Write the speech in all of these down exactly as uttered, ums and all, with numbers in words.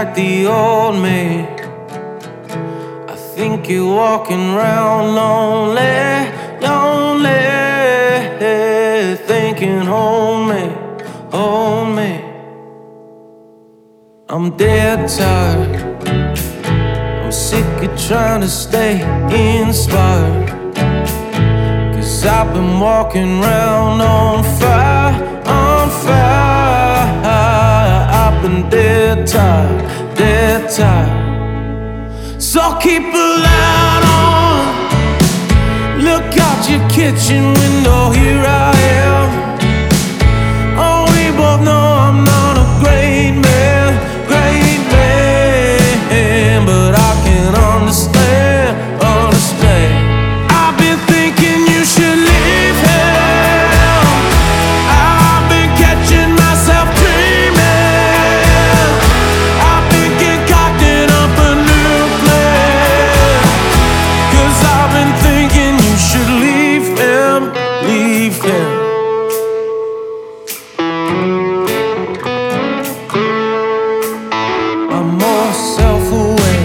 like the old me. I think you're walking around lonely, lonely, thinking hold me, hold me. I'm dead tired, I'm sick of trying to stay inspired, 'cause I've been walking around on fire, on fire. I've been dead tired, dead tired. So keep a light on, look out your kitchen window, here I am. Oh, we both know I'm not a great man, great man, but I can understand, understand. I've been thinking you should leave here. I've been catching myself dreaming. I've been concocting up a new plan, 'cause I've been thinking you should leave him, leave him. I'm more self-aware,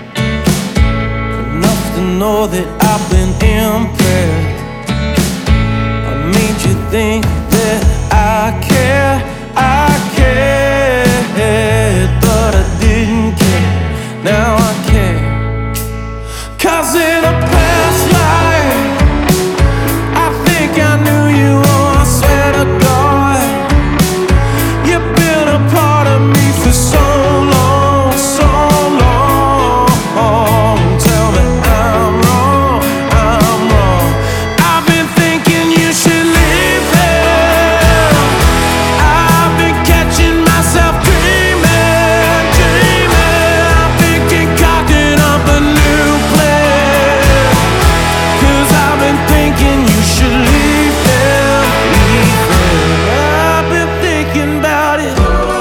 enough to know that I've been impaired. I made you think that I care, I cared, but I didn't care, now I care. 'Cause in a past life, I think I knew you, oh I swear to God. You've been a part of me for so long, so long. Tell me I'm wrong, I'm wrong. I've been thinking you should leave here. I've been catching myself dreaming, dreaming. I've been concocting up a new plan, 'cause I've been thinking you should leave here, leave here. I've been thinking about it.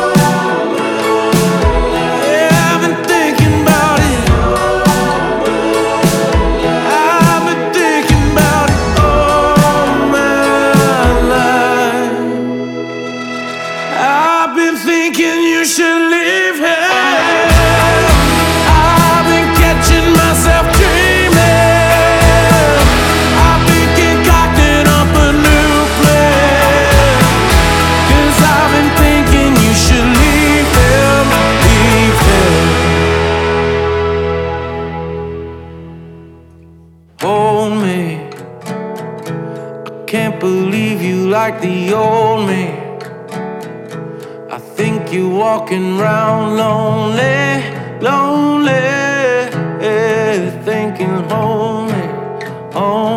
Yeah, I've been thinking about it. I've been thinking about it all my life. I've been thinking you should leave here. I've been catching myself dreaming. I've been concocting up a new plan, 'cause I've been thinking you should leave him, leave him. Hold me, I can't believe you like the old me. I think you're walking around lonely, lonely, thinking hold me, hold